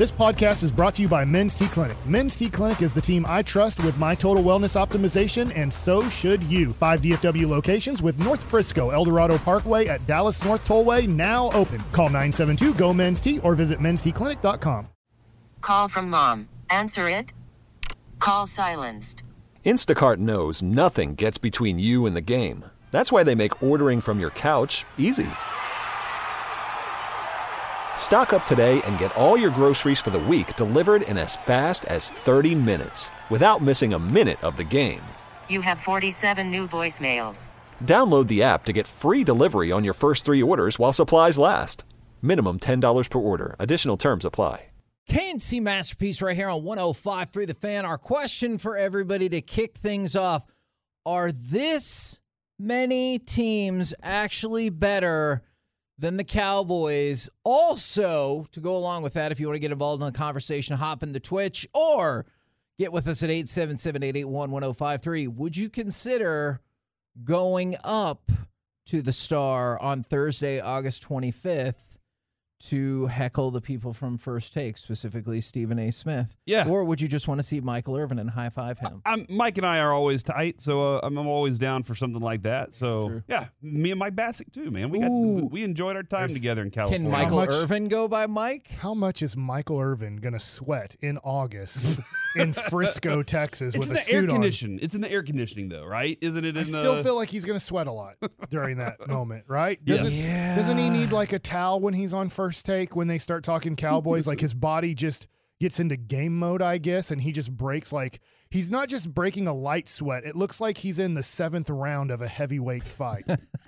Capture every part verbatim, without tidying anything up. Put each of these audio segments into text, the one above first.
This podcast is brought to you by Men's T Clinic. Men's T Clinic is the team I trust with my total wellness optimization, and so should you. Five D F W locations with North Frisco, El Dorado Parkway at Dallas North Tollway now open. Call nine seven two, G O, M E N S T or visit mens t clinic dot com. Call from mom. Answer it. Call silenced. Instacart knows nothing gets between you and the game. That's why they make ordering from your couch easy. Stock up today and get all your groceries for the week delivered in as fast as thirty minutes without missing a minute of the game. You have forty-seven new voicemails. Download the app to get free delivery on your first three orders while supplies last. Minimum ten dollars per order. Additional terms apply. K and C Masterpiece right here on one oh five point three The Fan. Our question for everybody to kick things off, are this many teams actually better than the Cowboys? Also, to go along with that, if you want to get involved in the conversation, hop in the Twitch or get with us at eight seven seven, eight eight one, one oh five three. Would you consider going up to the Star on Thursday, August twenty-fifth, to heckle the people from First Take, specifically Stephen A. Smith? Yeah. Or would you just want to see Michael Irvin and high-five him? I'm, Mike and I are always tight, so uh, I'm, I'm always down for something like that. So, Sure. yeah, me and Mike Bassick, too, man. We Ooh. got we enjoyed our time There's- together in California. Can Michael How much- Irvin go by Mike? How much is Michael Irvin going to sweat in August in Frisco, Texas It's with in a the air suit on? condition. It's in the air conditioning, though, right? Isn't it in I the... still feel like he's going to sweat a lot during that moment, right? Doesn't, Yes. Yeah. doesn't he need like a towel when he's on First Take when they start talking Cowboys? Like his body just gets into game mode, I guess, and he just breaks like he's not just breaking a light sweat. It looks like he's in the seventh round of a heavyweight fight.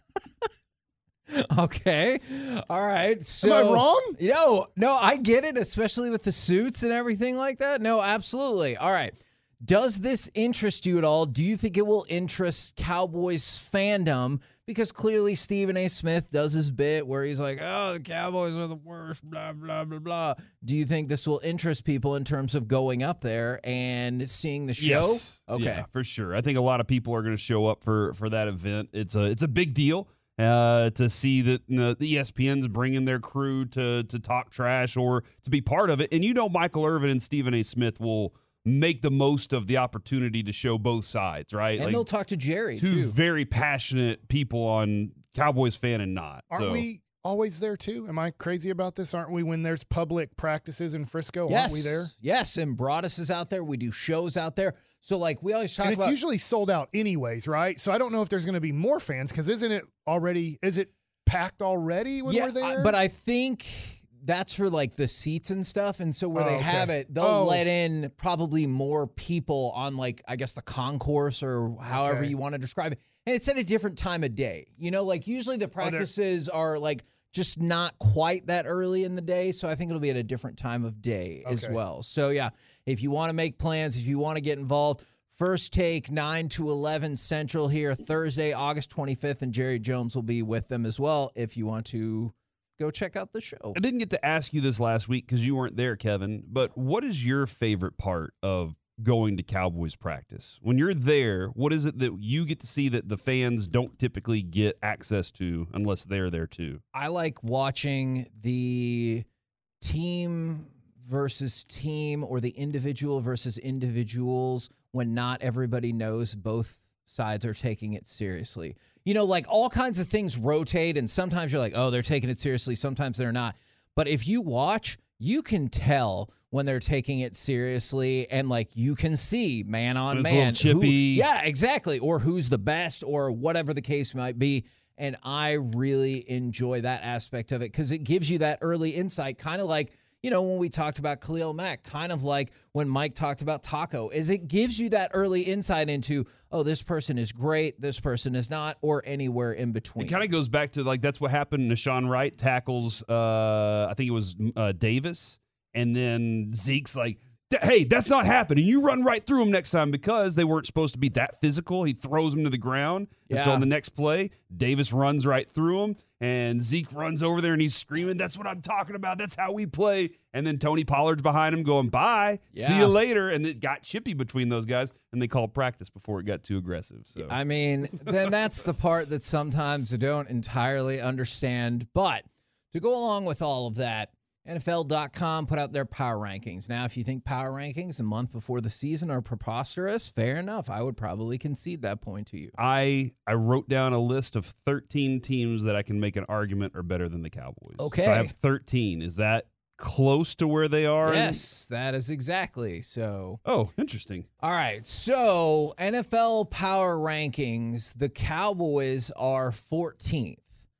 Okay. All right. So, Am I wrong? No, no, I get it, especially with the suits and everything like that. No, absolutely. All right. Does this interest you at all? Do you think it will interest Cowboys fandom? Because clearly Stephen A. Smith does his bit where he's like, oh, the Cowboys are the worst, blah, blah, blah, blah. Do you think this will interest people in terms of going up there and seeing the show? Yes. Okay. Yeah, for sure. I think a lot of people are going to show up for, for that event. It's a it's a big deal uh, to see that you know, the E S P N's bringing their crew to to talk trash or to be part of it. And you know Michael Irvin and Stephen A. Smith will make the most of the opportunity to show both sides, right? And Like, they'll talk to Jerry, two too. very passionate people on Cowboys fan and not. Aren't so. we always there too? Am I crazy about this? Aren't we when there's public practices in Frisco? Yes. Aren't we there? Yes, and Broadus is out there. We do shows out there. So, like, we always talk And it's about... usually sold out anyways, right? So I don't know if there's going to be more fans because isn't it already, is it packed already when yeah, we're there? I- but I think that's for, like, the seats and stuff. And so where Oh, they okay. have it, they'll Oh. let in probably more people on, like, I guess the concourse or however Okay. you want to describe it. And it's at a different time of day. You know, like, usually the practices are, like, just not quite that early in the day. So I think it'll be at a different time of day as Okay. well. So, yeah, if you want to make plans, if you want to get involved, First Take, nine to eleven Central here, Thursday, August twenty-fifth, and Jerry Jones will be with them as well if you want to go check out the show. I didn't get to ask you this last week because you weren't there, Kevin, but what is your favorite part of going to Cowboys practice? When you're there, what is it that you get to see that the fans don't typically get access to unless they're there too? I like watching the team versus team or the individual versus individuals when not everybody knows both sides are taking it seriously. You know, like all kinds of things rotate, and sometimes you're like, oh, they're taking it seriously. Sometimes they're not. But if you watch, you can tell when they're taking it seriously, and like you can see man on It's a man. little chippy. Who, yeah, exactly. Or who's the best or whatever the case might be. And I really enjoy that aspect of it because it gives you that early insight, kind of like, you know, when we talked about Khalil Mack, kind of like when Mike talked about Taco, is it gives you that early insight into, oh, this person is great, this person is not, or anywhere in between. It kind of goes back to like that's what happened. Nashawn Wright tackles, uh, I think it was uh, Davis, and then Zeke's like, hey, that's not happening. You run right through him next time because they weren't supposed to be that physical. He throws him to the ground. And so Yeah. on the next play, Davis runs right through him, and Zeke runs over there, and he's screaming, that's what I'm talking about. That's how we play. And then Tony Pollard's behind him going, bye. See Yeah. you later. And it got chippy between those guys, and they called practice before it got too aggressive. So I mean, then that's the part that sometimes I don't entirely understand. But to go along with all of that, N F L dot com put out their power rankings. Now, if you think power rankings a month before the season are preposterous, fair enough. I would probably concede that point to you. I I wrote down a list of thirteen teams that I can make an argument are better than the Cowboys. Okay. So I have thirteen. Is that close to where they are? Yes, that is exactly so. Oh, interesting. All right, so N F L power rankings, the Cowboys are fourteenth.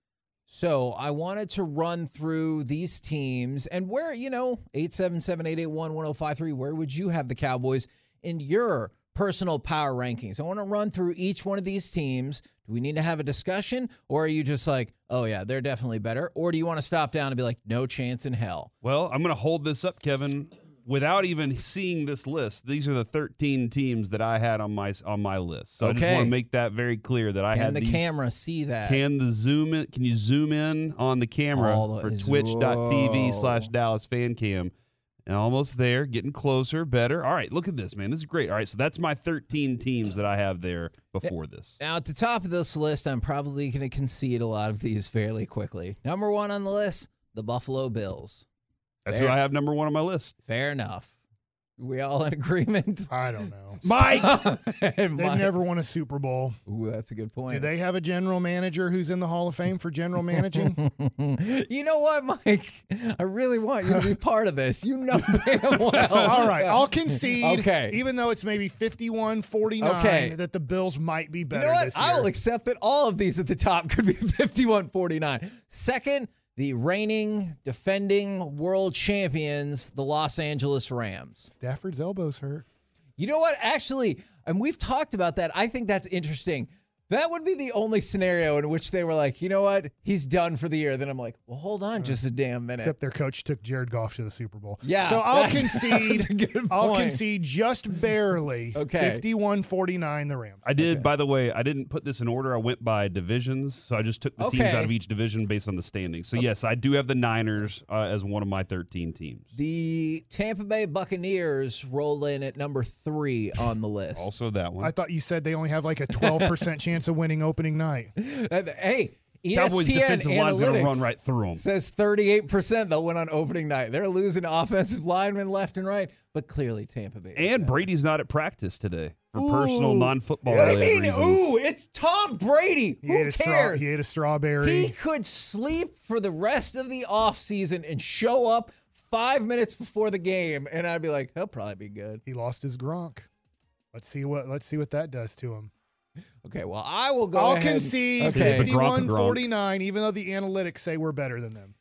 So I wanted to run through these teams and where, you know, eight seven seven, eight eight one, one oh five three, where would you have the Cowboys in your personal power rankings? I want to run through each one of these teams. Do we need to have a discussion, or are you just like, oh, yeah, they're definitely better? Or do you want to stop down and be like, no chance in hell? Well, I'm going to hold this up, Kevin. Without even seeing this list, these are the thirteen teams that I had on my on my list. So Okay. I just want to make that very clear that I Can had the these. camera see that? Can the zoom in? Can you zoom in on the camera All the- for twitch.tv Whoa. slash Dallas Fan Cam? And almost there, getting closer, better. All right, look at this, man. This is great. All right, so that's my thirteen teams that I have there before this. Now, at the top of this list, I'm probably going to concede a lot of these fairly quickly. Number one on the list, the Buffalo Bills. That's Fair. who I have number one on my list. Fair enough. We all in agreement? I don't know. Mike! And They've Mike- never won a Super Bowl. Ooh, that's a good point. Do they have a general manager who's in the Hall of Fame for general managing? You know what, Mike? I really want you to be part of this. You know damn well. All right, I'll concede, Okay. even though it's maybe fifty-one forty-nine, Okay. that the Bills might be You better know what? this year. I will accept that all of these at the top could be fifty-one forty-nine. Second, the reigning, defending world champions, the Los Angeles Rams. Stafford's elbow's hurt. You know what? Actually, and we've talked about that. I think that's interesting. That would be the only scenario in which they were like, you know what? He's done for the year. Then I'm like, well, hold on just a damn minute. Except their coach took Jared Goff to the Super Bowl. Yeah, So I'll that's- concede. that's a good I'll point. concede just barely. Okay. fifty-one forty-nine the Rams. I did, Okay. by the way, I didn't put this in order. I went by divisions. So I just took the teams Okay. out of each division based on the standings. So, yes, I do have the Niners uh, as one of my thirteen teams. The Tampa Bay Buccaneers roll in at number three on the list. Also that one. I thought you said they only have like a twelve percent chance of winning opening night. Uh, Hey, E S P N Cowboys defensive line's going to Analytics run right through them. says thirty-eight percent they'll win on opening night. They're losing offensive linemen left and right, but clearly Tampa Bay. is And better. Brady's not at practice today for Ooh. personal non-football What do you related mean? reasons. Ooh, it's Tom Brady. He Who ate a straw- cares? he ate a strawberry. He could sleep for the rest of the offseason and show up five minutes before the game, and I'd be like, he'll probably be good. He lost his Gronk. Let's see what let's see what that does to him. Okay, well, I will go I'll ahead. concede Okay. Fifty- fifty-one forty-nine, even though the analytics say we're better than them.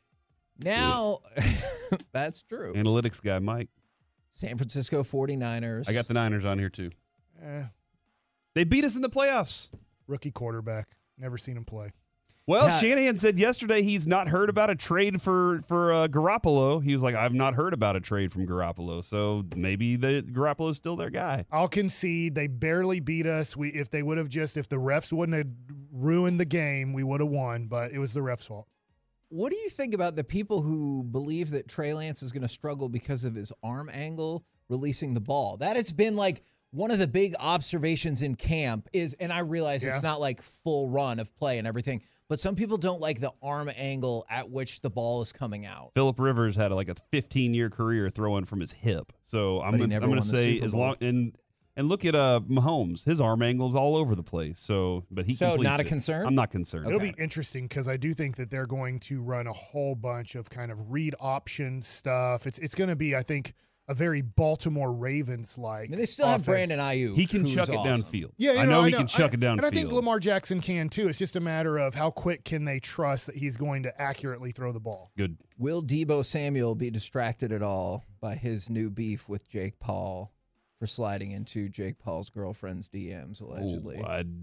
Now, that's true. Analytics guy, Mike. San Francisco forty-niners. I got the Niners on here too. Eh, They beat us in the playoffs. rookie quarterback. Never seen him play. Well, Yeah. Shanahan said yesterday he's not heard about a trade for for uh, Garoppolo. He was like, I've not heard about a trade from Garoppolo, so maybe the Garoppolo's still their guy. I'll concede they barely beat us. We if they would have just if the refs wouldn't have ruined the game, we would have won, but it was the refs' fault. What do you think about the people who believe that Trey Lance is going to struggle because of his arm angle releasing the ball? That has been like one of the big observations in camp is, and I realize Yeah. it's not like full run of play and everything, but some people don't like the arm angle at which the ball is coming out. Phillip Rivers had like a fifteen-year career throwing from his hip. So I'm But he gonna, never I'm won gonna the say Super as Bowl. long and and look at uh Mahomes, his arm angle's all over the place. So, but he So, completes not a it. concern? I'm not concerned. It'll Okay. be interesting because I do think that they're going to run a whole bunch of kind of read option stuff. It's it's going to be, I think, a very Baltimore Ravens like. I mean, they still have Brandon Ayuk. He can who's chuck it awesome. downfield. Yeah, you I know, know, he can chuck I- it downfield. And I think Lamar Jackson can too. It's just a matter of how quick can they trust that he's going to accurately throw the ball. Good. Will Debo Samuel be distracted at all by his new beef with Jake Paul for sliding into Jake Paul's girlfriend's D Ms, allegedly? Oh, I,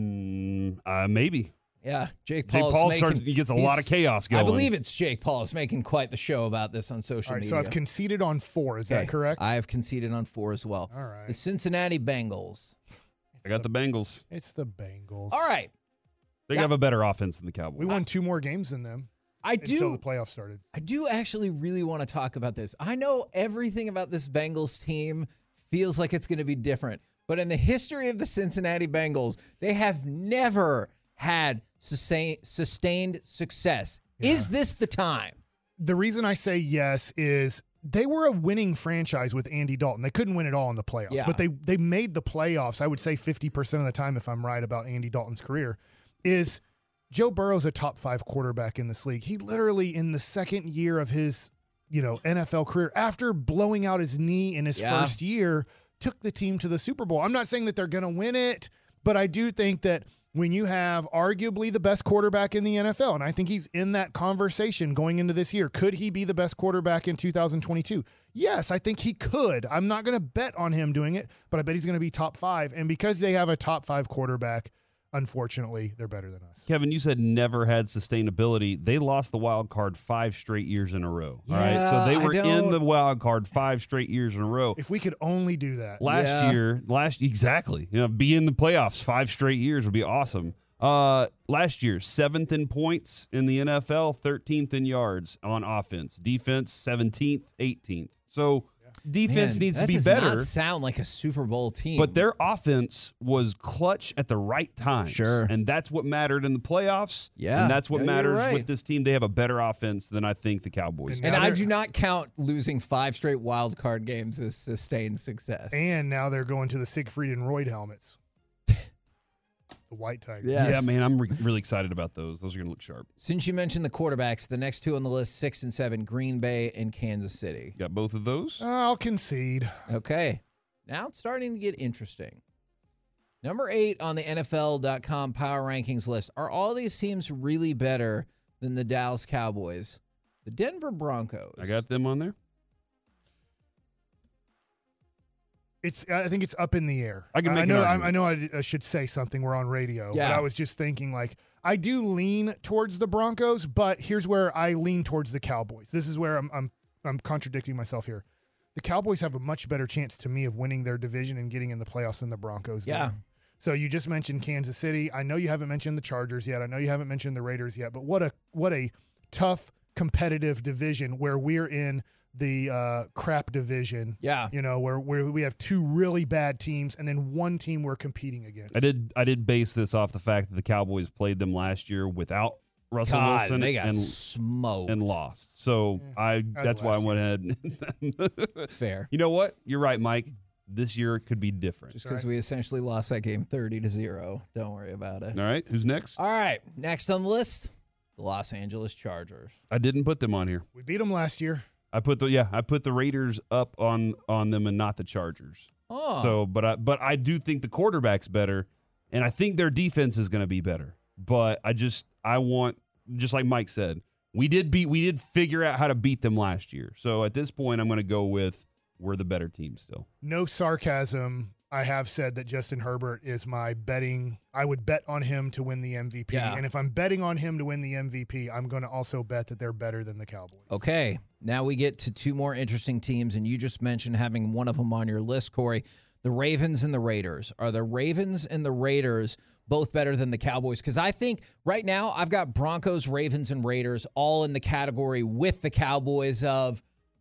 mm, uh, maybe. Yeah, Jake Jake Paul. Paul making, starts. He gets a lot of he's- chaos going. I believe it's Jake Paul is making quite the show about this on social All right, media. so I've conceded on four. Is Okay, that correct? I have conceded on four as well. All right. The Cincinnati Bengals. I got the Bengals. It's the Bengals. All right, They Yeah. have a better offense than the Cowboys. We won two more games than them I until do. the playoffs started. I do actually really want to talk about this. I know everything about this Bengals team feels like it's going to be different, but in the history of the Cincinnati Bengals, they have never had sustain, sustained success. Is this the time? the reason I say yes is they were a winning franchise with Andy Dalton. They couldn't win it all in the playoffs, Yeah. but they they made the playoffs, I would say fifty percent of the time, if I'm right about Andy Dalton's career, is Joe Burrow's a top five quarterback in this league. He literally, in the second year of his you know N F L career, after blowing out his knee in his Yeah. first year, took the team to the Super Bowl. I'm not saying that they're going to win it, but I do think that when you have arguably the best quarterback in the N F L, and I think he's in that conversation going into this year, could he be the best quarterback in two thousand twenty-two? Yes, I think he could. I'm not going to bet on him doing it, but I bet he's going to be top five. And because they have a top five quarterback, unfortunately, they're better than us. Kevin, you said never had sustainability. They lost the wild card five straight years in a row. all right, Yeah, so they I were in don't- the wild card five straight years in a row. If we could only do that. Last Yeah. year, last exactly, you know, be in the playoffs five straight years would be awesome. Uh, last year, seventh in points in the N F L, thirteenth in yards on offense. Defense, seventeenth, eighteenth. So defense Man, needs that to be does better. not sound like a Super Bowl team. But their offense was clutch at the right time. Sure. And that's what mattered in the playoffs. Yeah. And that's what No, you're matters right. with this team. They have a better offense than I think the Cowboys And do. And Now I they're- do not count losing five straight wild card games as sustained success. And now they're going to the Siegfried and Royd helmets. The white Tigers. Yeah. Yeah, man, I'm re- really excited about those. Those are going to look sharp. Since you mentioned the quarterbacks, the next two on the list, six and seven, Green Bay and Kansas City. Got both of those? I'll concede. Okay. Now it's starting to get interesting. Number eight on the N F L dot com power rankings list. Are all these teams really better than the Dallas Cowboys? The Denver Broncos. I got them on there. It's. I think it's up in the air. I can make an know. I, argument. I know. I, I should say something. We're on radio. Yeah. But I was just thinking, like, I do lean towards the Broncos, but here's where I lean towards the Cowboys. This is where I'm. I'm. I'm contradicting myself here. The Cowboys have a much better chance to me of winning their division and getting in the playoffs than the Broncos. do. Yeah. So you just mentioned Kansas City. I know you haven't mentioned the Chargers yet. I know you haven't mentioned the Raiders yet. But what a what a tough competitive division where we're in the uh, crap division. Yeah. You know, where, where we have two really bad teams and then one team we're competing against. I did I did base this off the fact that the Cowboys played them last year without Russell God, Wilson they got and, smoked. and lost. So I as that's why I last went ahead. Fair. You know what? You're right, Mike. This year could be different. Just because we essentially lost that game thirty to zero. Don't worry about it. All right, who's next? All right. Next on the list, the Los Angeles Chargers. I didn't put them on here. We beat them last year. I put the yeah, I put the Raiders up on on them and not the Chargers. Oh. So, but I but I do think the quarterback's better, and I think their defense is going to be better. But I just I want just like Mike said, we did beat we did figure out how to beat them last year. So at this point, I'm going to go with we're the better team still. No sarcasm. I have said that Justin Herbert is my betting. I would bet on him to win the M V P. Yeah. And if I'm betting on him to win the M V P, I'm going to also bet that they're better than the Cowboys. Okay. Now we get to two more interesting teams, and you just mentioned having one of them on your list, Corey. The Ravens and the Raiders. Are the Ravens and the Raiders both better than the Cowboys? Because I think right now I've got Broncos, Ravens, and Raiders all in the category with the Cowboys of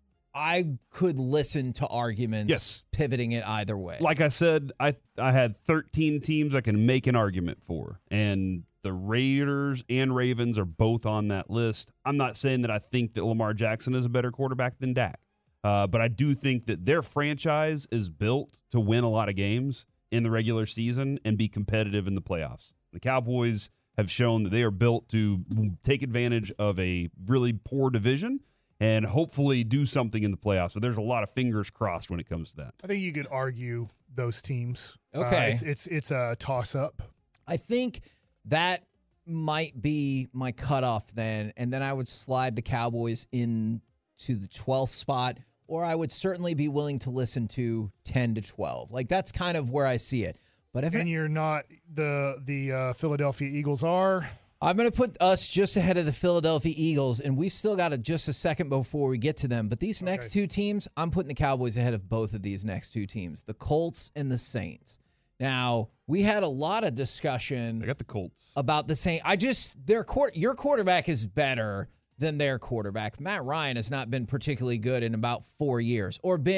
I could listen to arguments Yes. pivoting it either way. Like I said, I I had thirteen teams I can make an argument for, and the Raiders and Ravens are both on that list. I'm not saying that I think that Lamar Jackson is a better quarterback than Dak, uh, but I do think that their franchise is built to win a lot of games in the regular season and be competitive in the playoffs. The Cowboys have shown that they are built to take advantage of a really poor division and hopefully do something in the playoffs. So there's a lot of fingers crossed when it comes to that. I think you could argue those teams. Okay. Uh, it's, it's it's a toss up. I think that might be my cutoff then, and then I would slide the Cowboys in to the twelfth spot, or I would certainly be willing to listen to ten to twelve. Like, that's kind of where I see it. But if And you're not the the uh, Philadelphia Eagles are. I'm going to put us just ahead of the Philadelphia Eagles, and we've still got a, just a second before we get to them. But these next Okay. two teams, I'm putting the Cowboys ahead of both of these next two teams, the Colts and the Saints. Now, we had a lot of discussion I got the Colts. about the Saints. I just, their court, your quarterback is better than their quarterback. Matt Ryan has not been particularly good in about four years or been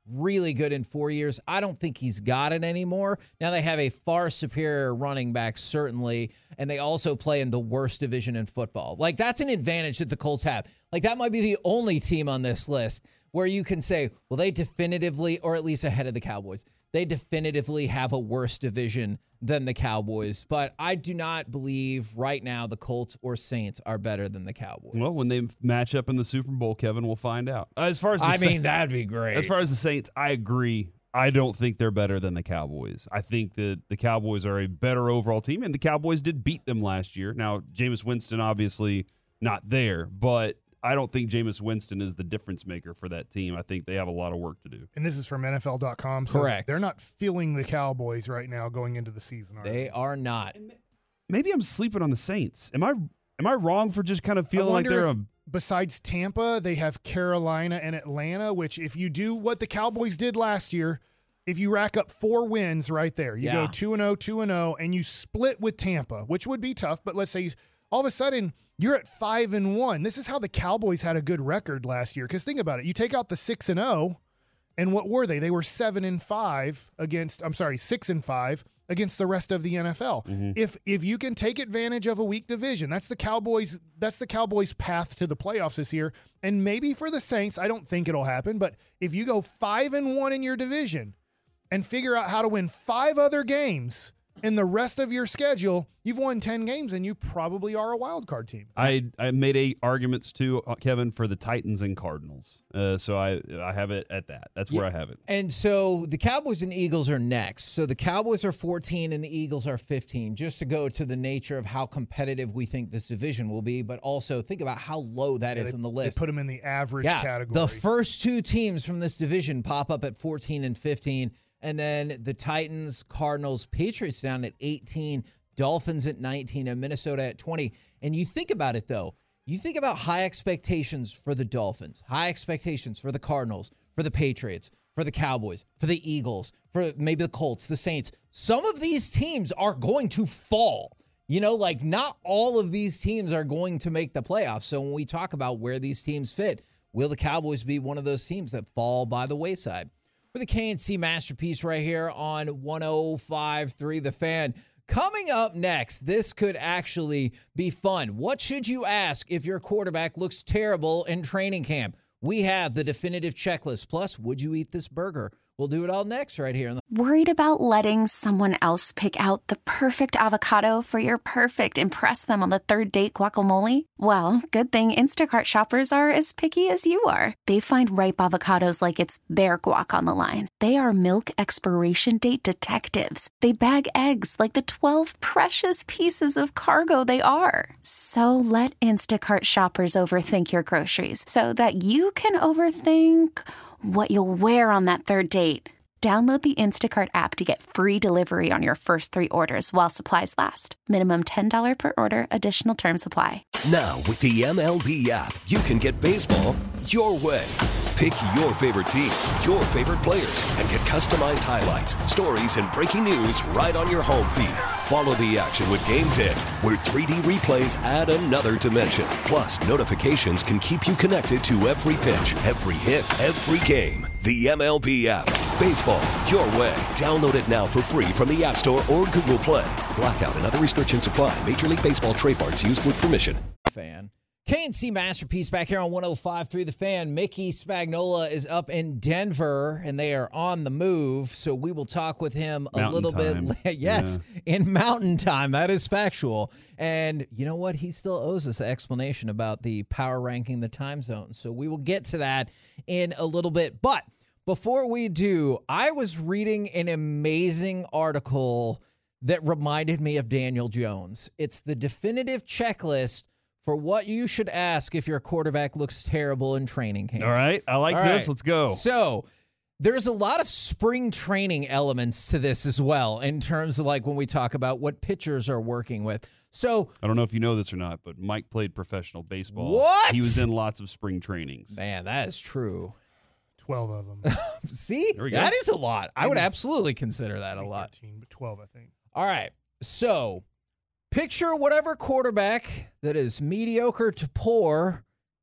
really good in four years. I don't think he's got it anymore. Now they have a far superior running back, certainly, and they also play in the worst division in football. Like, that's an advantage that the Colts have. Like, that might be the only team on this list where you can say, well, they definitively, or at least ahead of the Cowboys, they definitively have a worse division than the Cowboys. But I do not believe right now the Colts or Saints are better than the Cowboys. Well, when they match up in the Super Bowl, Kevin, we'll find out. As far as the I Sa- mean, that'd be great. As far as the Saints, I agree. I don't think they're better than the Cowboys. I think that the Cowboys are a better overall team, and the Cowboys did beat them last year. Now, Jameis Winston obviously not there, but I don't think Jameis Winston is the difference maker for that team. I think they have a lot of work to do. And this is from N F L dot com. So Correct. They're not feeling the Cowboys right now going into the season, are they? They are not. Maybe I'm sleeping on the Saints. Am I am I wrong for just kind of feeling like they're if, a besides Tampa, they have Carolina and Atlanta, which if you do what the Cowboys did last year, if you rack up four wins right there, you Yeah. go two and oh, two and oh, and you split with Tampa, which would be tough, but let's say you, all of a sudden you're at five and one. This is how the Cowboys had a good record last year. Because think about it. You take out the six and oh, and what were they? They were seven and five against, I'm sorry, six and five against the rest of the N F L. Mm-hmm. If if you can take advantage of a weak division, that's the Cowboys, that's the Cowboys' path to the playoffs this year. And maybe for the Saints, I don't think it'll happen, but if you go five and one in your division and figure out how to win five other games in the rest of your schedule, you've won ten games and you probably are a wild card team. I, I made eight arguments too, uh, Kevin, for the Titans and Cardinals. Uh, so I I have it at that. That's where Yeah. I have it. And so the Cowboys and Eagles are next. So the Cowboys are fourteen and the Eagles are fifteen, just to go to the nature of how competitive we think this division will be, but also think about how low that Yeah, is they, on the they list. put them in the average yeah, category. the first two teams from this division pop up at fourteen and fifteen, and then the Titans, Cardinals, Patriots down at eighteen, Dolphins at nineteen, and Minnesota at twenty. And you think about it, though. You think about high expectations for the Dolphins, high expectations for the Cardinals, for the Patriots, for the Cowboys, for the Eagles, for maybe the Colts, the Saints. Some of these teams are going to fall. You know, like not all of these teams are going to make the playoffs. So when we talk about where these teams fit, will the Cowboys be one of those teams that fall by the wayside? For the K and C Masterpiece right here on one oh five point three The Fan. Coming up next, this could actually be fun. What should you ask if your quarterback looks terrible in training camp? We have the definitive checklist. Plus, would you eat this burger? We'll do it all next right here on the Worried about letting someone else pick out the perfect avocado for your perfect impress them on the third date guacamole? Well, good thing Instacart shoppers are as picky as you are. They find ripe avocados like it's their guac on the line. They are milk expiration date detectives. They bag eggs like the twelve precious pieces of cargo they are. So let Instacart shoppers overthink your groceries so that you can overthink what you'll wear on that third date. Download the Instacart app to get free delivery on your first three orders while supplies last. Minimum ten dollars per order. Additional terms apply. Now, with the M L B app, you can get baseball your way. Pick your favorite team, your favorite players, and get customized highlights, stories, and breaking news right on your home feed. Follow the action with Game Day, where three D replays add another dimension. Plus, notifications can keep you connected to every pitch, every hit, every game. The M L B app. Baseball your way. Download it now for free from the App Store or Google Play. Blackout and other restrictions apply. Major League Baseball trademarks used with permission. Fan. K and C Masterpiece back here on one oh five point three The Fan. Mickey Spagnola is up in Denver, and they are on the move, so we will talk with him a Mountain little time. bit. Yes, yeah. In Mountain Time. That is factual. And you know what? He still owes us an explanation about the power ranking the time zones, so we will get to that in a little bit. But before we do, I was reading an amazing article that reminded me of Daniel Jones. It's the definitive checklist for what you should ask if your quarterback looks terrible in training camp. All right. I like All this. right. Let's go. So there's a lot of spring training elements to this as well in terms of like when we talk about what pitchers are working with. So I don't know if you know this or not, but Mike played professional baseball. What? He was in lots of spring trainings. man, that is true. twelve of them. See, There we go. that is a lot. I would absolutely consider that a lot. thirteen, but twelve, I think. All right. So picture whatever quarterback that is mediocre to poor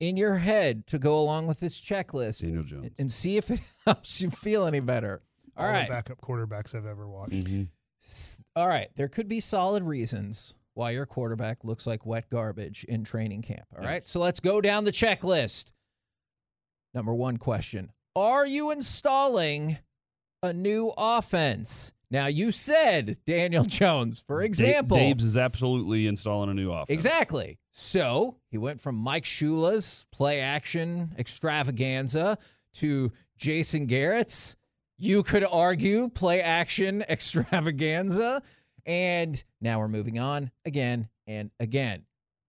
in your head to go along with this checklist Daniel Jones. and see if it helps you feel any better. All, All right. the backup quarterbacks I've ever watched. Mm-hmm. All right. There could be solid reasons why your quarterback looks like wet garbage in training camp. All right. So let's go down the checklist. Number one question. Are you installing a new offense? Now, you said Daniel Jones, for example. Dave, Dave's is absolutely installing a new offense. Exactly. So he went from Mike Shula's play action extravaganza to Jason Garrett's, you could argue, play action extravaganza. And now we're moving on again and again.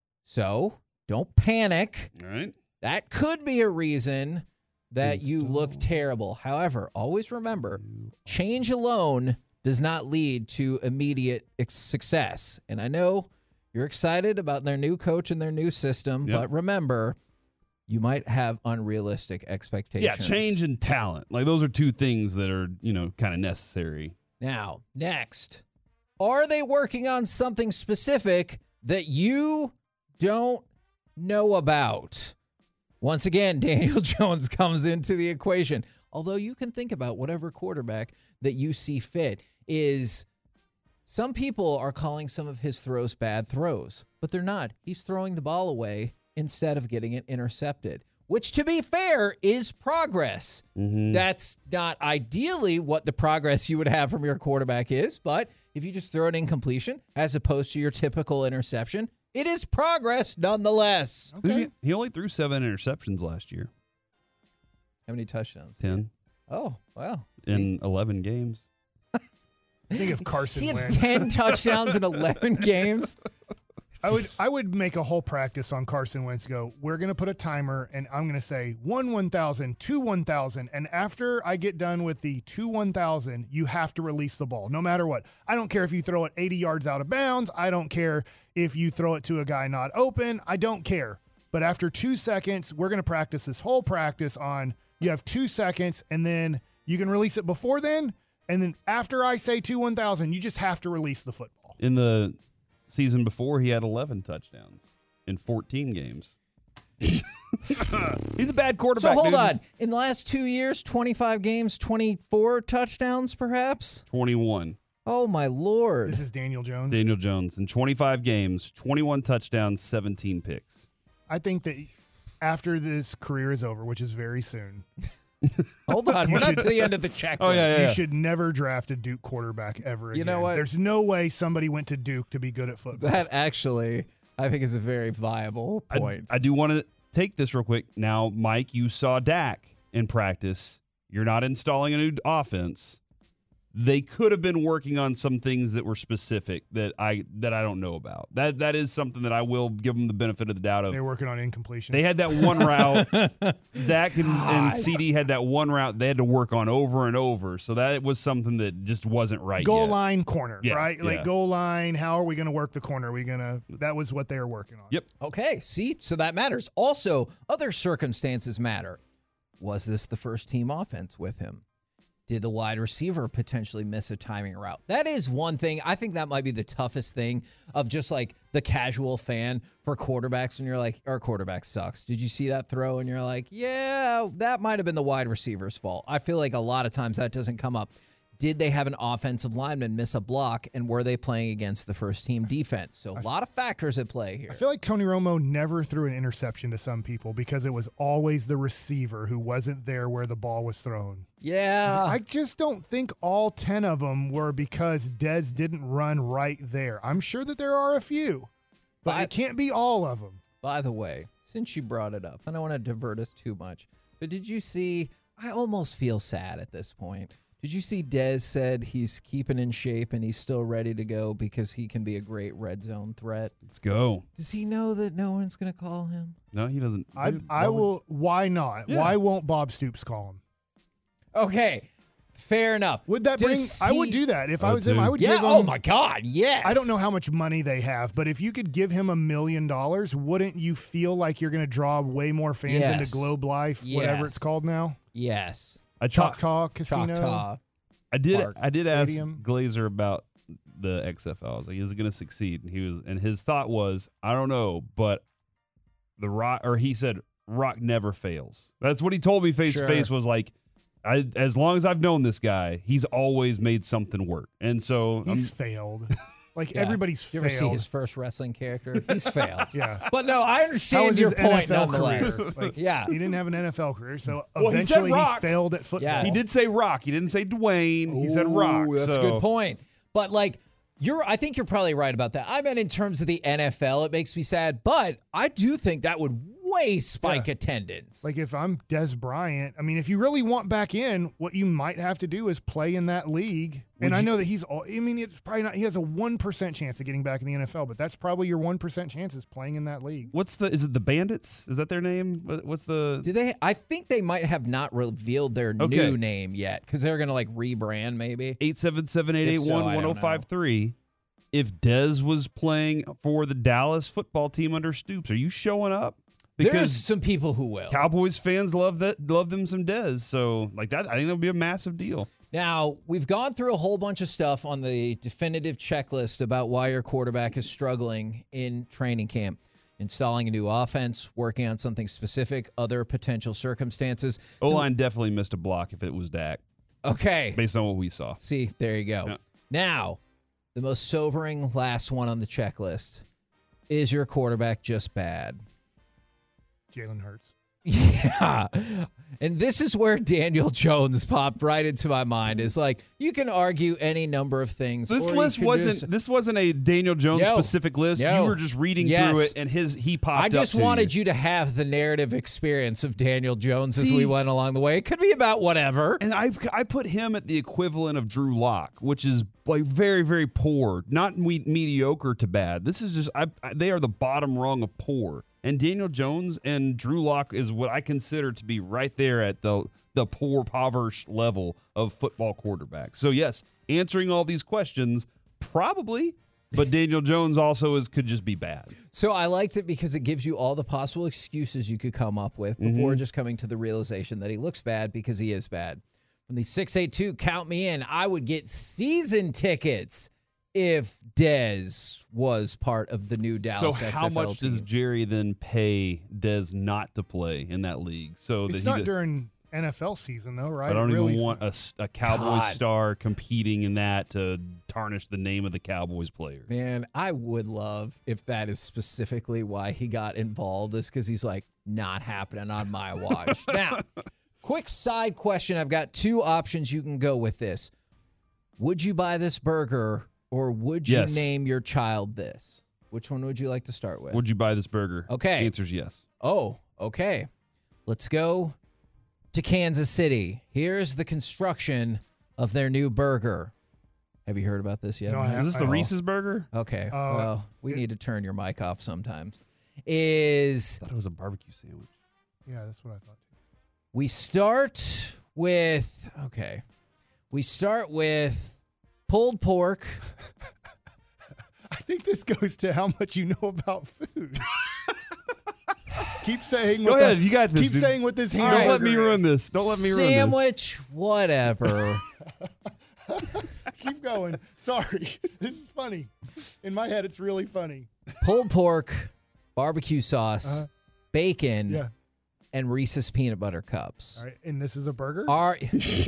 So don't panic. All right. That could be a reason that you Install. look terrible. However, always remember, change alone does not lead to immediate ex- success. And I know you're excited about their new coach and their new system, Yep. but remember, you might have unrealistic expectations. Yeah, change and talent. Like those are two things that are, you know, kind of necessary. Now, next, are they working on something specific that you don't know about? Once again, Daniel Jones comes into the equation. Although you can think about whatever quarterback that you see fit is some people are calling some of his throws bad throws, but they're not. He's throwing the ball away instead of getting it intercepted, which, to be fair, is progress. Mm-hmm. That's not ideally what the progress you would have from your quarterback is, but if you just throw an incompletion as opposed to your typical interception, it is progress nonetheless. He, he only threw seven interceptions last year. How many touchdowns? Ten. Oh, wow. In eleven games. Think of Carson He had Wentz. ten touchdowns in eleven games. I would I would make a whole practice on Carson Wentz. Go, we're going to put a timer, and I'm going to say one one thousand, two one thousand, and after I get done with the two one thousand, you have to release the ball, no matter what. I don't care if you throw it eighty yards out of bounds. I don't care if you throw it to a guy not open. I don't care. But after two seconds, we're going to practice this whole practice on you have two seconds, and then you can release it before then, and then after I say two one thousand, you just have to release the football. In the season before, he had eleven touchdowns in fourteen games. He's a bad quarterback. So hold dude. on. In the last two years, twenty-five games, twenty-four touchdowns, perhaps? twenty-one. Oh, my Lord. This is Daniel Jones. Daniel Jones in twenty-five games, twenty-one touchdowns, seventeen picks. I think that after this career is over, which is very soon, Hold on. You We're not should- to the end of the checklist. Oh, yeah, yeah. you should never draft a Duke quarterback ever again. You know what? There's no way somebody went to Duke to be good at football. That actually, I think, is a very viable I, point. I do want to take this real quick. Now, Mike, you saw Dak in practice. You're not installing a new offense. They could have been working on some things that were specific that I that I don't know about. That that is something that I will give them the benefit of the doubt of. They're working on incompletions. They had that one route. Dak and, and C D had that one route they had to work on over and over. So that was something that just wasn't right goal yet. line corner, Yeah, right? Like yeah. goal line. How are we going to work the corner? Are we going to? That was what they were working on. Yep. Okay, see, so that matters. Also, other circumstances matter. Was this the first team offense with him? Did the wide receiver potentially miss a timing route? That is one thing. I think that might be the toughest thing of just like the casual fan for quarterbacks when you're like, our quarterback sucks. Did you see that throw? And you're like, yeah, that might have been the wide receiver's fault. I feel like a lot of times that doesn't come up. Did they have an offensive lineman miss a block, and were they playing against the first team defense? So a lot of factors at play here. I feel like Tony Romo never threw an interception to some people because it was always the receiver who wasn't there where the ball was thrown. Yeah. I just don't think all ten of them were because Dez didn't run right there. I'm sure that there are a few, but I- it can't be all of them. By the way, since you brought it up, I don't want to divert us too much, but did you see, I almost feel sad at this point. Did you see Dez said he's keeping in shape and he's still ready to go because he can be a great red zone threat? Let's go. Does he know that no one's going to call him? No, he doesn't. I Dude, I no one- will. Why not? Yeah. Why won't Bob Stoops call him? Okay, fair enough. Would that bring? Does I would he- do that if I I would was him. too. I would Yeah, give him. oh my God, yes. I don't know how much money they have, but if you could give him a million dollars, wouldn't you feel like you're going to draw way more fans Yes. into Globe Life, whatever Yes. it's called now? Yes. I talked. Choctaw Casino. Choctaw. I did. Park I did ask Stadium. Glazer about the X F L. I was like, "Is it going to succeed?" And he was, and his thought was, "I don't know, but the right." Or he said, Rock never fails. That's what he told me face Sure. to face was like, I, as long as I've known this guy, he's always made something work. And so He's um, failed. Like Yeah. everybody's You ever see failed. his first wrestling character? He's failed. Yeah. But no, I How understand was your his point N F L nonetheless. career? Like, Yeah. He didn't have an N F L career, so Well, he said eventually he, Rock. failed at football. Yeah. he did say Rock. He didn't say Dwayne. He said Rock. Ooh, that's so. a good point. But like, you're, I think you're probably right about that. I meant in terms of the N F L, it makes me sad, but I do think that would way spike Yeah. attendance. Like if I'm Des Bryant, I mean, if you really want back in, what you might have to do is play in that league. Would and I you- know that he's, all, I mean, it's probably not, he has a one percent chance of getting back in the N F L, but that's probably your one percent chance is playing in that league. What's the? Is it the Bandits? Is that their name? What- What's the? do they? I think they might have not revealed their Okay. new name yet because they're gonna like rebrand maybe. eight seven seven, eight eight If so, one, I one don't oh five three. If Dez was playing for the Dallas football team under Stoops, are you showing up? There's Because some people who will. Cowboys fans love that, love them some Dez. So like that, I think that would be a massive deal. Now, we've gone through a whole bunch of stuff on the definitive checklist about why your quarterback is struggling in training camp. Installing a new offense, working on something specific, other potential circumstances. O-line definitely missed a block if it was Dak, Okay. based on what we saw. See, there you go. Yeah. Now, the most sobering last one on the checklist. Is your quarterback just bad? Jalen Hurts. Yeah. And this is where Daniel Jones popped right into my mind. Is like, you can argue any number of things. This or you list can wasn't. just- This wasn't a Daniel Jones No. specific list. No. You were just reading Yes. through it, and his he popped. I just up to wanted you. you to have the narrative experience of Daniel Jones as See- we went along the way. It could be about whatever. And I I put him at the equivalent of Drew Lock, which is like very very poor, not me- mediocre to bad. This is just I, I they are the bottom rung of poor. And Daniel Jones and Drew Lock is what I consider to be right there at the the poor, impoverished level of football quarterbacks. So yes, answering all these questions probably, but Daniel Jones also is could just be bad. So I liked it because it gives you all the possible excuses you could come up with before Mm-hmm. just coming to the realization that he looks bad because he is bad. From the six eight two, count me in. I would get season tickets if Dez was part of the new Dallas so X F L how much team. does Jerry then pay Dez not to play in that league? So It's that not he does, during N F L season, though, right? I don't It really even is- want a, s- a Cowboys God. star competing in that to tarnish the name of the Cowboys player. Man, I would love if that is specifically why he got involved, is because he's like, not happening on my watch. Now, quick side question. I've got two options you can go with this. Would you buy this burger or would you Yes. name your child this? Which one would you like to start with? Would you buy this burger? Okay. Answer's yes. Oh, okay. Let's go to Kansas City. Here's the construction of their new burger. Have you heard about this yet? No, I Matt? Is this the I- Reese's burger? Okay. Uh, well, we it- need to turn your mic off sometimes. Is I thought it was a barbecue sandwich. Yeah, that's what I thought, too. we start with, okay. We start with pulled pork. I think this goes to how much you know about food. Keep saying. Go what ahead. The, You got this. Keep dude. saying what this Don't hamburger let me is. ruin this. Don't let me ruin this. Sandwich, whatever. Keep going. Sorry. This is funny. In my head, it's really funny. Pulled pork, barbecue sauce, Uh-huh. bacon, Yeah. and Reese's peanut butter cups. All right. And this is a burger? Are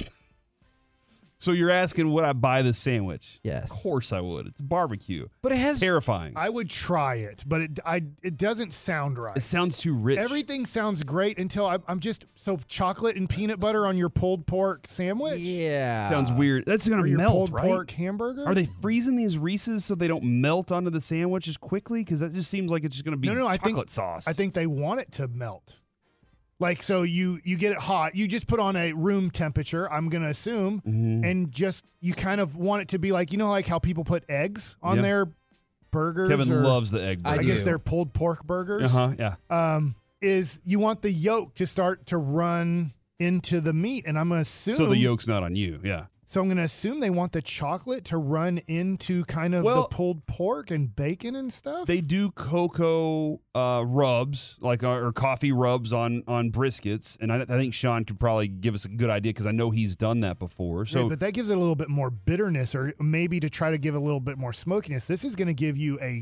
So you're asking would I buy this sandwich? Yes. Of course I would. It's barbecue. but it has Terrifying. I would try it, but it I it doesn't sound right. It sounds too rich. Everything sounds great until I, I'm just so chocolate and peanut butter on your pulled pork sandwich. yeah. sounds weird. That's gonna Or your melt, pulled right? pork hamburger. Are they freezing these Reese's so they don't melt onto the sandwich as quickly? Because that just seems like it's just going to be No, no, I chocolate think sauce. I think they want it to melt. Like so, you you get it hot. You just put on a room temperature. I'm gonna assume, Mm-hmm. and just you kind of want it to be like you know like how people put eggs on Yeah. their burgers. Kevin or, loves the egg I I burger. guess do. they're pulled pork burgers. Uh huh. Yeah. Um, is you want the yolk to start to run into the meat, and I'm gonna assume So the yolk's not on you. Yeah. So I'm gonna assume they want the chocolate to run into kind of Well- the pulled pork and bacon and stuff. They do cocoa uh, rubs, like uh, or coffee rubs on on briskets, and I, I think Sean could probably give us a good idea because I know he's done that before. So Right, but that gives it a little bit more bitterness, or maybe to try to give it a little bit more smokiness. This is going to give you a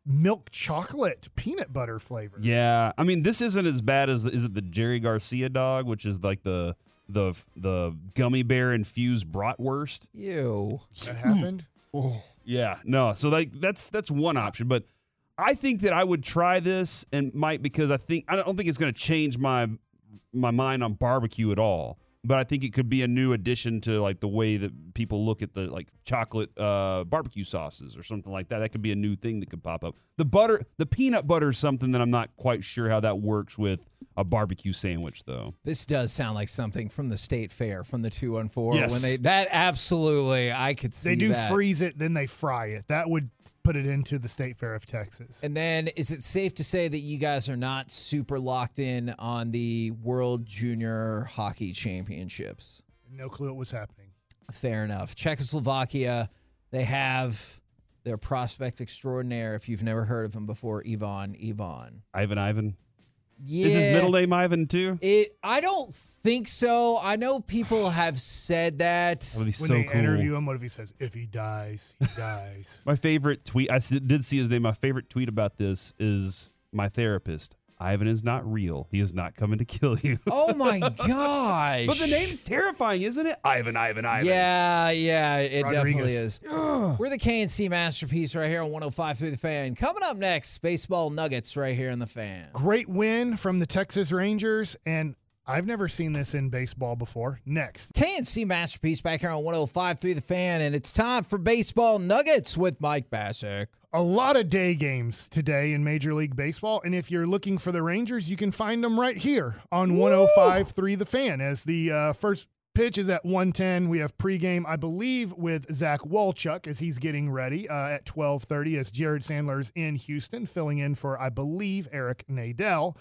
milk chocolate peanut butter flavor. Yeah, I mean, this isn't as bad as is it the Jerry Garcia dog, which is like the the the gummy bear infused bratwurst. Ew. That happened. Oh, yeah, no. So like that's that's one option, but I think that I would try this and might because I think I don't think it's going to change my my mind on barbecue at all. But I think it could be a new addition to like the way that people look at the like chocolate uh, barbecue sauces or something like that. That could be a new thing that could pop up. The butter, the peanut butter is something that I'm not quite sure how that works with a barbecue sandwich, though. This does sound like something from the state fair from the two one four. Yes. When they that absolutely, I could see They do that. freeze it, then they fry it. That would put it into the State Fair of Texas. And then, is it safe to say that you guys are not super locked in on the World Junior Hockey Championships? No clue what was happening. Fair enough. Czechoslovakia, they have their prospect extraordinaire, if you've never heard of him before, Ivan Ivan. Ivan Ivan. Yeah. Is his middle name Ivan too? It. I don't think so. I know people have said that. That would be When so they cool. interview him, what if he says, if he dies, he dies? My favorite tweet, I s- did see his name. My favorite tweet about this is my therapist. Ivan is not real. He is not coming to kill you. Oh my gosh. But the name's terrifying, isn't it? Ivan, Ivan, Ivan. Yeah, yeah, it Rodriguez. definitely is. We're the K and C Masterpiece right here on one oh five through the Fan. Coming up next, baseball nuggets right here in the Fan. Great win from the Texas Rangers, and I've never seen this in baseball before. Next. K and C Masterpiece back here on one oh five through the Fan, and it's time for baseball nuggets with Mike Bassick. A lot of day games today in Major League Baseball, and if you're looking for the Rangers, you can find them right here on one oh five point three The Fan. As the uh, first pitch is at one ten, we have pregame, I believe, with Zach Walchuk as he's getting ready uh, at twelve thirty as Jared Sandler's in Houston, filling in for, I believe, Eric Nadel.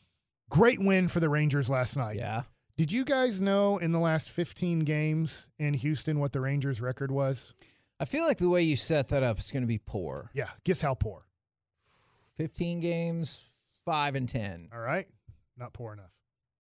Great win for the Rangers last night. Yeah. Did you guys know in the last fifteen games in Houston what the Rangers' record was? I feel like the way you set that up is going to be poor. Yeah, guess how poor. fifteen games, five and ten. All right, not poor enough.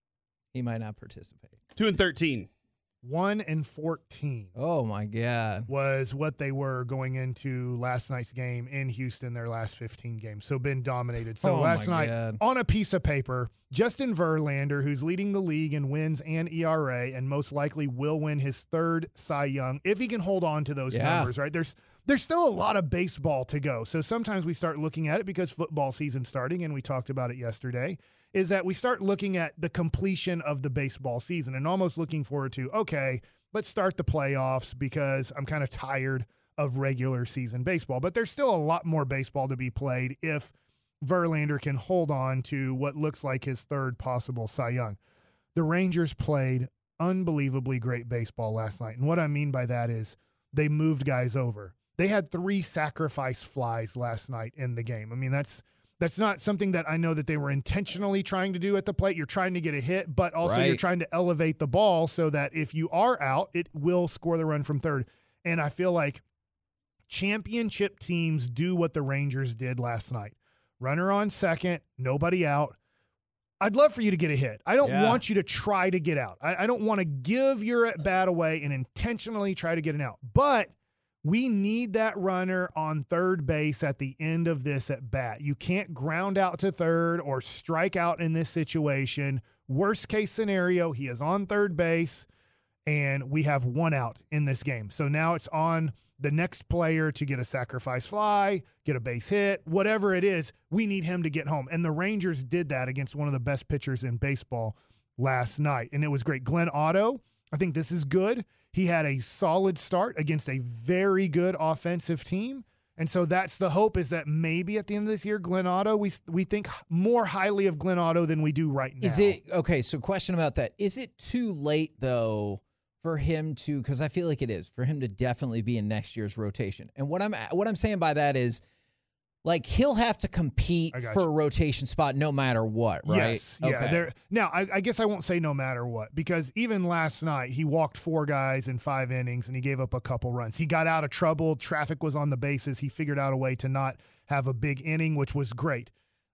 He might not participate. Two and thirteen. One and fourteen Oh, my God. was what they were going into last night's game in Houston, their last fifteen games. So been dominated. So Oh, last my night, God. on a piece of paper, Justin Verlander, who's leading the league in wins and E R A, and most likely will win his third Cy Young, if he can hold on to those Yeah. numbers, right? There's there's still a lot of baseball to go. So sometimes we start looking at it because football season's starting, and we talked about it yesterday, is that we start looking at the completion of the baseball season and almost looking forward to, okay, let's start the playoffs because I'm kind of tired of regular season baseball. But there's still a lot more baseball to be played if Verlander can hold on to what looks like his third possible Cy Young. The Rangers played unbelievably great baseball last night. And what I mean by that is they moved guys over. They had three sacrifice flies last night in the game. I mean, that's that's not something that I know that they were intentionally trying to do at the plate. You're trying to get a hit, but also Right. you're trying to elevate the ball so that if you are out, it will score the run from third. And I feel like championship teams do what the Rangers did last night. Runner on second, nobody out. I'd love for you to get a hit. I don't Yeah. want you to try to get out. I, I don't want to give your at bat away and intentionally try to get an out. But we need that runner on third base at the end of this at bat. You can't ground out to third or strike out in this situation. Worst case scenario, he is on third base and we have one out in this game. So now it's on the next player to get a sacrifice fly, get a base hit, whatever it is, we need him to get home. And the Rangers did that against one of the best pitchers in baseball last night. And it was great. Glenn Otto, I think this is good. He had a solid start against a very good offensive team. And so that's the hope, is that maybe at the end of this year, Glenn Otto, we we think more highly of Glenn Otto than we do right now. Is it okay? So, question about that: is it too late though for him to? Because I feel like it is for him to definitely be in next year's rotation. And what I'm what I'm saying by that is, like, he'll have to compete I got for you. a rotation spot no matter what, right? Yes. Yeah. Okay. There. Now, I, I guess I won't say no matter what, because even last night he walked four guys in five innings and he gave up a couple runs. He got out of trouble. Traffic was on the bases. He figured out a way to not have a big inning, which was great.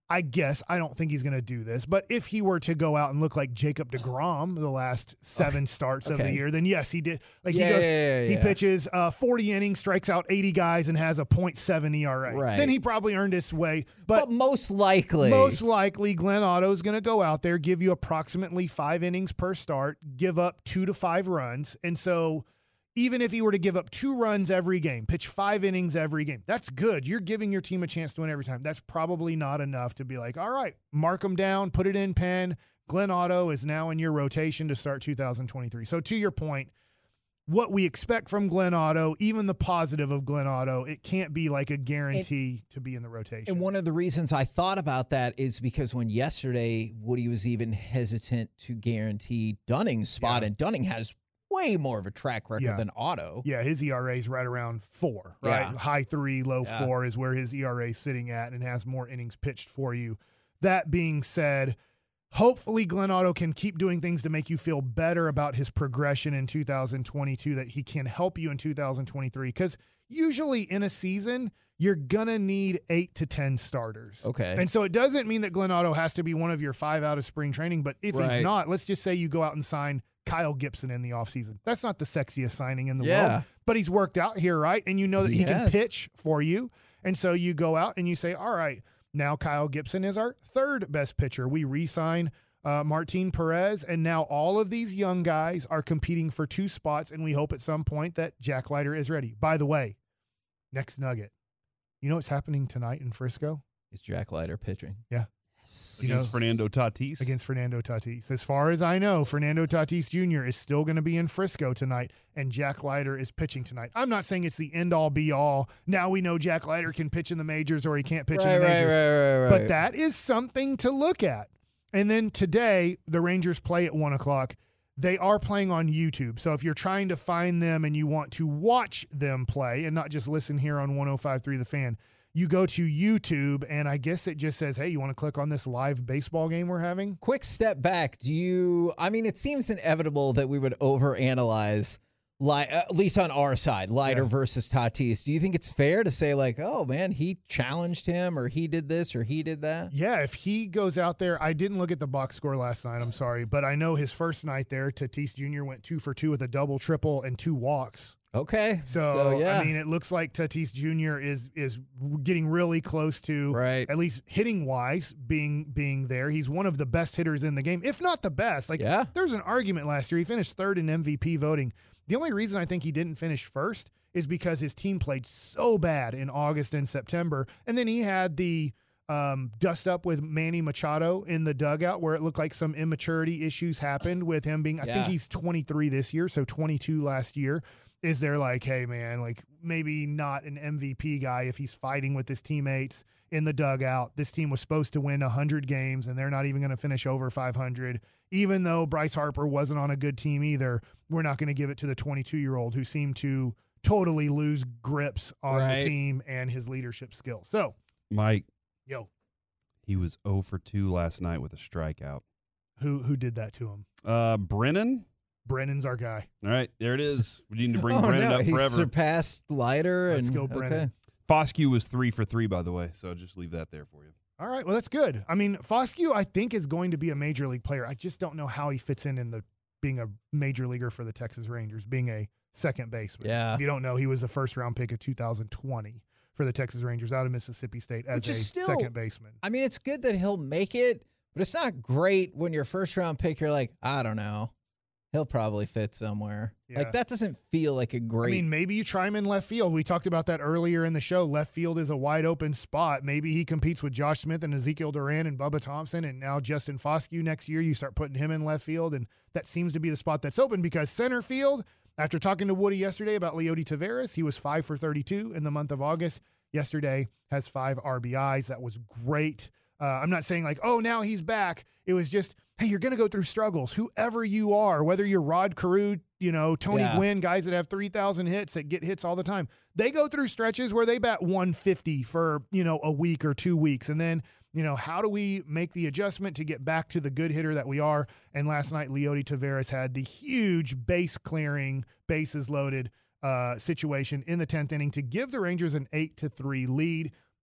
I guess I don't think he's going to do this, but if he were to go out and look like Jacob deGrom the last seven starts Okay. of the year, then yes, he did. Like Yeah, he goes, yeah, yeah, he yeah. pitches uh, forty innings, strikes out eighty guys, and has a point seven E R A. Right. Then he probably earned his way. But, But, most likely, most likely, Glenn Otto is going to go out there, give you approximately five innings per start, give up two to five runs, and so. Even if he were to give up two runs every game, pitch five innings every game, that's good. You're giving your team a chance to win every time. That's probably not enough to be like, all right, mark him down, put it in pen. Glenn Otto is now in your rotation to start two thousand twenty-three. So to your point, what we expect from Glenn Otto, even the positive of Glenn Otto, it can't be like a guarantee to be in the rotation. and one of the reasons I thought about that is because when yesterday Woody was even hesitant to guarantee Dunning's spot, Yeah. and Dunning has way more of a track record Yeah. than Otto. Yeah, his E R A is right around four, right? Yeah. High three, low Yeah. four is where his E R A is sitting at and has more innings pitched for you. That being said, hopefully Glenn Otto can keep doing things to make you feel better about his progression in two thousand twenty-two, that he can help you in two thousand twenty-three. Because usually in a season, you're going to need eight to ten starters. Okay. And so it doesn't mean that Glenn Otto has to be one of your five out of spring training, but if he's Right. not, let's just say you go out and sign Kyle Gibson in the offseason. That's not the sexiest signing in the Yeah. world, but he's worked out here, right? And you know that he can Yes. pitch for you. And so you go out and you say, all right, now Kyle Gibson is our third best pitcher. We re-sign uh, Martin Perez, and now all of these young guys are competing for two spots, and we hope at some point that Jack Leiter is ready. By the way, next nugget. You know what's happening tonight in Frisco? Is Jack Leiter pitching? Yeah. You Against know- Fernando Tatis. Against Fernando Tatis. As far as I know, Fernando Tatis Junior is still going to be in Frisco tonight, and Jack Leiter is pitching tonight. I'm not saying it's the end-all, be-all. Now we know Jack Leiter can pitch in the majors or he can't pitch in Right, the right, majors. right, right, right. But that is something to look at. And then today, the Rangers play at one o'clock. They are playing on YouTube. So if you're trying to find them and you want to watch them play and not just listen here on one oh five point three The Fan, you go to YouTube, and I guess it just says, hey, you want to click on this live baseball game we're having? Quick step back. Do you, I mean, it seems inevitable that we would overanalyze, li- at least on our side, Leiter Yeah. versus Tatis. Do you think it's fair to say, like, oh, man, he challenged him, or he did this, or he did that? Yeah, if he goes out there, I didn't look at the box score last night, I'm sorry, but I know his first night there, Tatis Junior went two for two with a double, triple, and two walks. Okay. So, yeah. I mean, it looks like Tatis Junior is is getting really close to, Right. at least hitting wise, being being there. He's one of the best hitters in the game, if not the best. Like, Yeah. there's an argument last year. He finished third in M V P voting. The only reason I think he didn't finish first is because his team played so bad in August and September, and then he had the um, dust up with Manny Machado in the dugout where it looked like some immaturity issues happened with him being, I think Yeah. he's twenty-three this year, so twenty-two last year. Is there like, hey, man, like maybe not an M V P guy if he's fighting with his teammates in the dugout. This team was supposed to win one hundred games, and they're not even going to finish over five hundred. Even though Bryce Harper wasn't on a good team either, we're not going to give it to the twenty-two-year-old who seemed to totally lose grips on Right. the team and his leadership skills. So, Mike, yo, he was oh for two last night with a strikeout. who who did that to him? Uh, Brennan? Brennan's our guy. All right, there it is. We need to bring oh, Brennan no, up he forever. surpassed Leiter. Let's and, go, Brennan. okay. Foscue was three for three, by the way, so just leave that there for you. All right, well, that's good. I mean, Foscue, I think, is going to be a major league player. I just don't know how he fits in in the being a major leaguer for the Texas Rangers, being a second baseman. Yeah. If you don't know, he was the first round pick of two thousand twenty for the Texas Rangers out of Mississippi State as Which a is still- second baseman. I mean, it's good that he'll make it, but it's not great when your first round pick, you're like, I don't know. He'll probably fit somewhere. Yeah. Like, that doesn't feel like a great. I mean, maybe you try him in left field. We talked about that earlier in the show. Left field is a wide open spot. Maybe he competes with Josh Smith and Ezekiel Duran and Bubba Thompson, and now Justin Foscue next year. You start putting him in left field, and that seems to be the spot that's open because center field, after talking to Woody yesterday about Leody Taveras, he was five for thirty-two in the month of August. Yesterday has five R B Is. That was great. Uh, I'm not saying like, oh, now he's back. It was just, hey, you're going to go through struggles. Whoever you are, whether you're Rod Carew, you know, Tony Yeah. Gwynn, guys that have three thousand hits that get hits all the time, they go through stretches where they bat one fifty for, you know, a week or two weeks. And then, you know, how do we make the adjustment to get back to the good hitter that we are? And last night, Leody Taveras had the huge base clearing, bases loaded uh, situation in the tenth inning to give the Rangers an eight to three lead.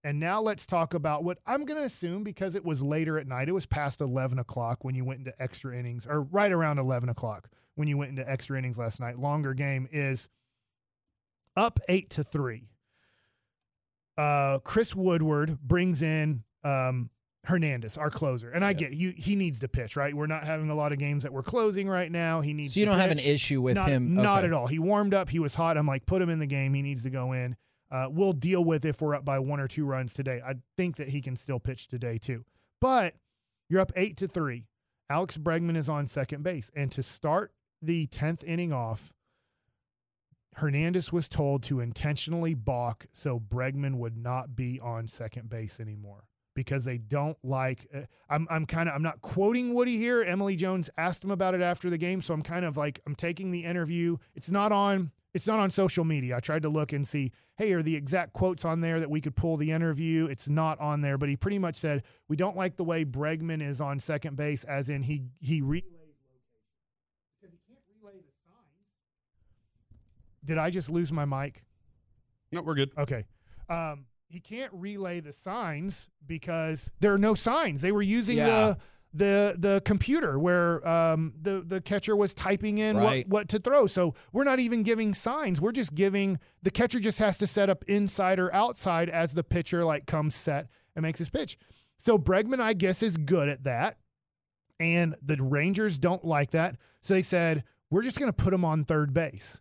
And now let's talk about what I'm going to assume, because it was later at night. It was past eleven o'clock when you went into extra innings, or right around eleven o'clock when you went into extra innings last night. Longer game is up eight to three. Uh, Chris Woodward brings in um, Hernandez, our closer. And I yeah. get he, he needs to pitch, right? We're not having a lot of games that we're closing right now. He needs So you to don't pitch. have an issue with not, him? Not okay. at all. He warmed up. He was hot. I'm like, put him in the game. He needs to go in. Uh, we'll deal with if we're up by one or two runs today. I think that he can still pitch today too. But you're up eight to three. Alex Bregman is on second base. And to start the tenth inning off, Hernandez was told to intentionally balk so Bregman would not be on second base anymore, because they don't like uh, I'm I'm kind of I'm not quoting Woody here. Emily Jones asked him about it after the game, so I'm kind of like I'm taking the interview. It's not on it's not on social media. I tried to look and see, hey, are the exact quotes on there that we could pull the interview? It's not on there, but he pretty much said, we don't like the way Bregman is on second base, as in he he relays location, because he can't relay the signs. Did I just lose my mic? No, we're good. Okay. Um, he can't relay the signs because there are no signs. They were using Yeah. the the the computer where um, the the catcher was typing in Right. what, what to throw. So we're not even giving signs. We're just giving the catcher just has to set up inside or outside as the pitcher like comes set and makes his pitch. So Bregman, I guess, is good at that, and the Rangers don't like that. So they said, we're just going to put him on third base.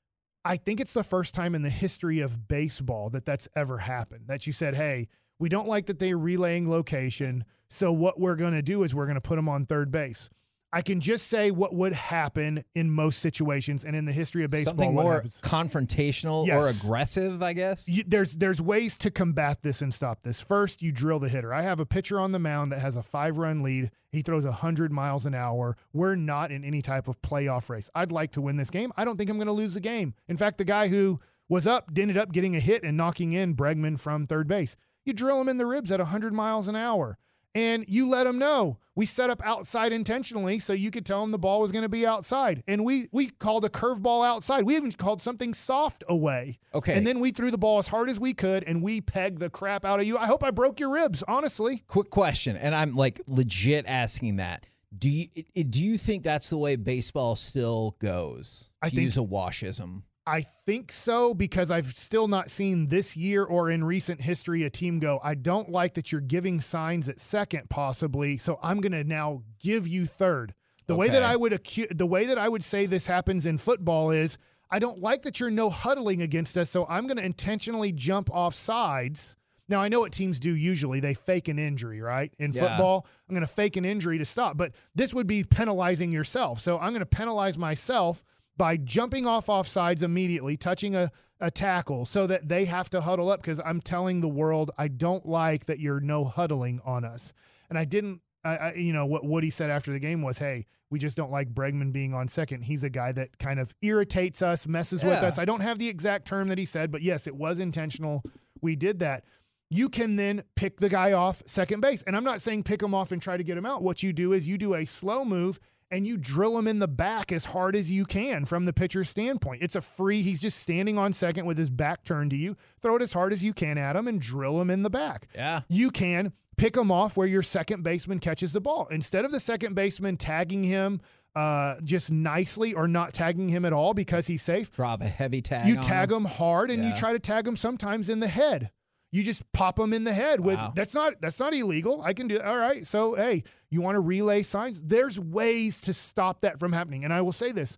I think it's the first time in the history of baseball that that's ever happened, that you said, hey, we don't like that they're relaying location, so what we're going to do is we're going to put them on third base. I can just say what would happen in most situations, and in the history of baseball, Something what more happens. confrontational Yes. or aggressive, I guess. You, there's there's ways to combat this and stop this. First, you drill the hitter. I have a pitcher on the mound that has a five-run lead. He throws one hundred miles an hour. We're not in any type of playoff race. I'd like to win this game. I don't think I'm going to lose the game. In fact, the guy who was up ended up getting a hit and knocking in Bregman from third base. You drill him in the ribs at one hundred miles an hour, and you let him know. We set up outside intentionally so you could tell him the ball was going to be outside. And we we called a curveball outside. We even called something soft away. Okay. And then we threw the ball as hard as we could, and we pegged the crap out of you. I hope I broke your ribs, honestly. Quick question, and I'm like legit asking that. Do you it, do you think that's the way baseball still goes? To I think- use a washism. I think so, because I've still not seen this year or in recent history a team go, I don't like that you're giving signs at second possibly, so I'm going to now give you third. The way that Okay. I would acu- the way that I would say this happens in football is, I don't like that you're no huddling against us, so I'm going to intentionally jump off sides. Now, I know what teams do usually. They fake an injury, right? In Yeah. football, I'm going to fake an injury to stop. But this would be penalizing yourself. So I'm going to penalize myself by jumping off offsides immediately, touching a, a tackle so that they have to huddle up, because I'm telling the world I don't like that you're no huddling on us. And I didn't, I, I, you know, what Woody said after the game was, hey, we just don't like Bregman being on second. He's a guy that kind of irritates us, messes with Yeah. us. I don't have the exact term that he said, but yes, it was intentional. We did that. You can then pick the guy off second base. And I'm not saying pick him off and try to get him out. What you do is you do a slow move and you drill him in the back as hard as you can from the pitcher's standpoint. It's a free, he's just standing on second with his back turned to you. Throw it as hard as you can at him and drill him in the back. Yeah. You can pick him off where your second baseman catches the ball. Instead of the second baseman tagging him uh, just nicely or not tagging him at all because he's safe, Drop a heavy tag. you on tag him. him hard, and Yeah. you try to tag him sometimes in the head. You just pop them in the head with Wow. that's not that's not illegal. I can do all right. So hey, you want to relay signs? There's ways to stop that from happening. And I will say this: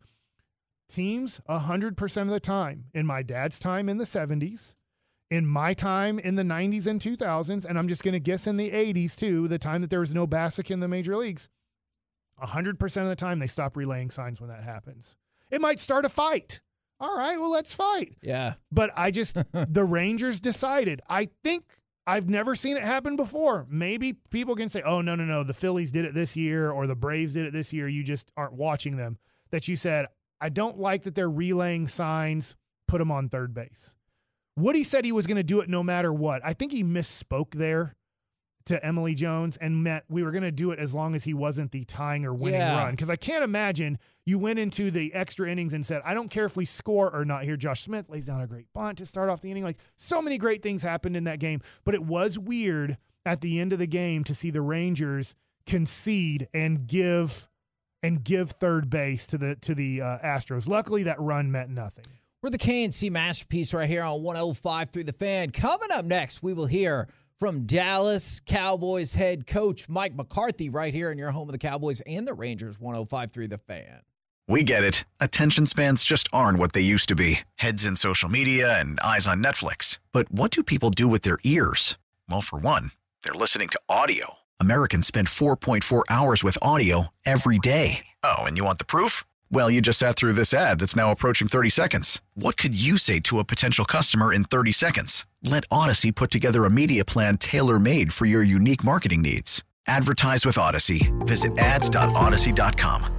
teams one hundred percent of the time, in my dad's time in the seventies, in my time in the nineties and two thousands, and I'm just going to guess in the eighties too, the time that there was no Bassick in the major leagues, one hundred percent of the time they stop relaying signs when that happens. It might start a fight. All right, well, let's fight. Yeah. But I just, the Rangers decided. I think I've never seen it happen before. Maybe people can say, oh, no, no, no, the Phillies did it this year or the Braves did it this year. You just aren't watching them. That you said, I don't like that they're relaying signs, put them on third base. Woody said he was going to do it no matter what. I think he misspoke there. to Emily Jones and meant we were going to do it as long as he wasn't the tying or winning Yeah. run. Because I can't imagine you went into the extra innings and said, I don't care if we score or not here. Josh Smith lays down a great bunt to start off the inning. Like, so many great things happened in that game. But it was weird at the end of the game to see the Rangers concede and give and give third base to the to the uh, Astros. Luckily, that run meant nothing. We're the K N C Masterpiece right here on one oh five through the Fan. Coming up next, we will hear from Dallas Cowboys head coach Mike McCarthy right here in your home of the Cowboys and the Rangers, one oh five through the Fan. We get it. Attention spans just aren't what they used to be. Heads in social media and eyes on Netflix. But what do people do with their ears? Well, for one, they're listening to audio. Americans spend four point four hours with audio every day. Oh, and you want the proof? Well, you just sat through this ad that's now approaching thirty seconds. What could you say to a potential customer in thirty seconds? Let Odyssey put together a media plan tailor-made for your unique marketing needs. Advertise with Odyssey. Visit ads dot odyssey dot com.